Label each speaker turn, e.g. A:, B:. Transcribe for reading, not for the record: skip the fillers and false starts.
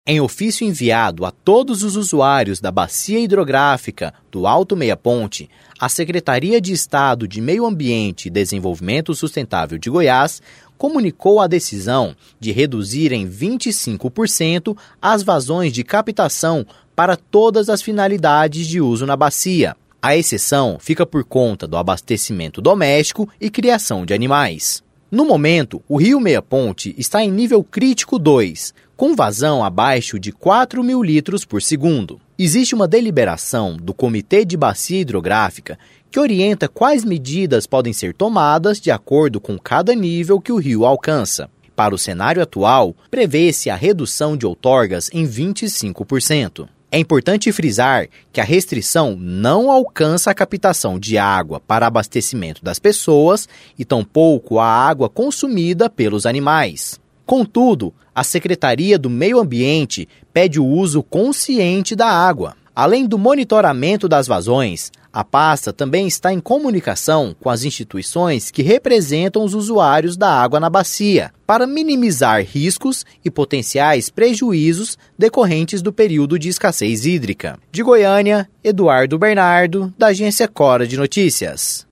A: Em ofício enviado a todos os usuários da Bacia Hidrográfica do Alto Meia Ponte, a Secretaria de Estado de Meio Ambiente e Desenvolvimento Sustentável de Goiás comunicou a decisão de reduzir em 25% as vazões de captação para todas as finalidades de uso na bacia. A exceção fica por conta do abastecimento doméstico e criação de animais. No momento, o Rio Meia Ponte está em nível crítico 2, com vazão abaixo de 4.000 litros por segundo. Existe uma deliberação do Comitê de Bacia Hidrográfica que orienta quais medidas podem ser tomadas de acordo com cada nível que o rio alcança. Para o cenário atual, prevê-se a redução de outorgas em 25%. É importante frisar que a restrição não alcança a captação de água para abastecimento das pessoas e tampouco a água consumida pelos animais. Contudo, a Secretaria do Meio Ambiente pede o uso consciente da água. Além do monitoramento das vazões, a pasta também está em comunicação com as instituições que representam os usuários da água na bacia, para minimizar riscos e potenciais prejuízos decorrentes do período de escassez hídrica. De Goiânia, Eduardo Bernardo, da Agência Cora de Notícias.